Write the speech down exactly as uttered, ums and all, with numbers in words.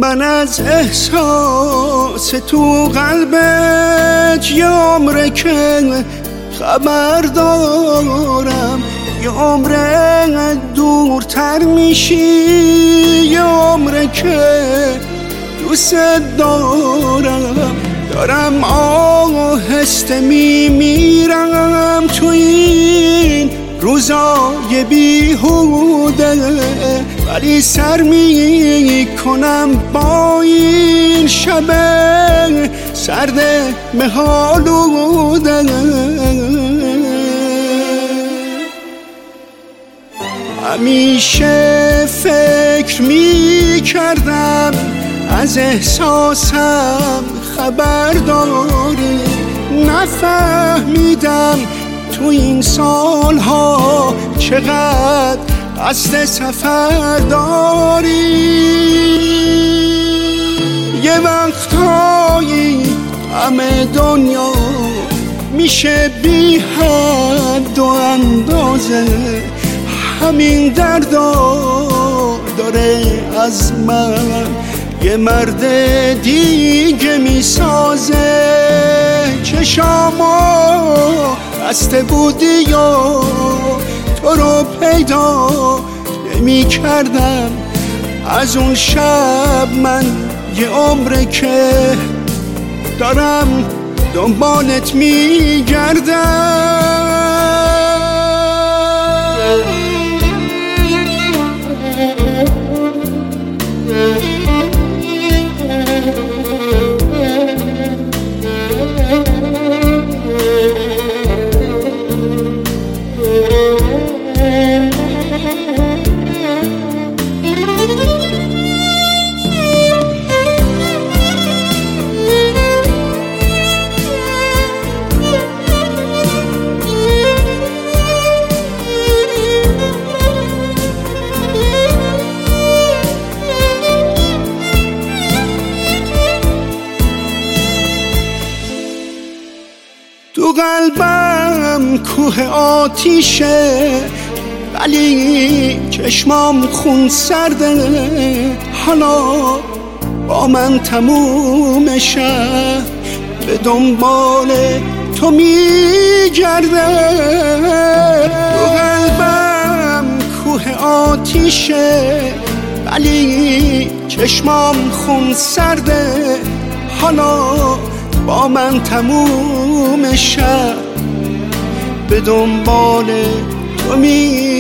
من از احساس تو قلبت یه عمره که خبر دارم، یه عمره دورتر میشی، یه عمره که دوست دارم. دارم آهسته میمیرم تو این روزای بیهوده، ولی سر میکنم با این شب سرد مه‌آلوده. همیشه فکر میکردم از احساسم خبر داری، نفهمیدم تو این سالها چقدر قصد سفر داری. یه وقتایی همه دنیا میشه بی حد و اندازه، همین دردا داره از من یه مرد دیگه میسازه. چشامو بسته بودی و تو رو پیدا نمی کردم، از اون شب من یه عمره که دارم دنبالت میگردم. تو قلبم کوه آتیشه، ولی چشمام خون سرده. حالا با من تموم شب به دنبال تو میگرده. تو قلبم کوه آتیشه، ولی چشمام خون سرده. حالا با من تموم شب به دنبال تو می